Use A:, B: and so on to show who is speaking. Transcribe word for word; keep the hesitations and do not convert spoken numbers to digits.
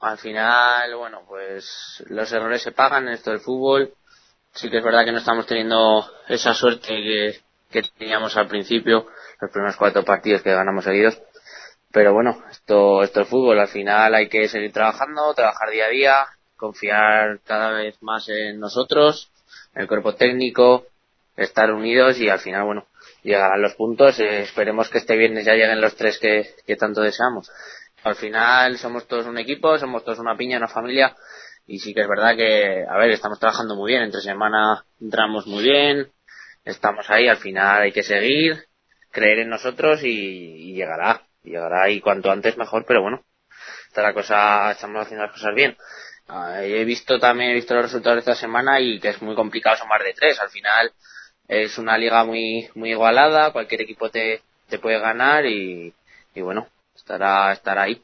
A: al final, bueno, pues los errores se pagan en esto del fútbol. Sí que es verdad que no estamos teniendo esa suerte que, que teníamos al principio, los primeros cuatro partidos que ganamos seguidos. Pero bueno, esto, esto es fútbol. Al final hay que seguir trabajando, trabajar día a día, confiar cada vez más en nosotros, en el cuerpo técnico, estar unidos y al final, bueno, llegarán los puntos. Eh, esperemos que este viernes ya lleguen los tres que, que tanto deseamos. Al final somos todos un equipo, somos todos una piña, una familia. Y sí que es verdad que, a ver, estamos trabajando muy bien. Entre semana entramos muy bien, estamos ahí. Al final hay que seguir, creer en nosotros y, y llegará. Llegará y cuanto antes mejor, pero bueno, está la cosa, estamos haciendo las cosas bien. Ah, he visto también, he visto los resultados de esta semana y que es muy complicado sumar de tres. Al final es una liga muy muy igualada, cualquier equipo te, te puede ganar y, y bueno, estará, estará ahí.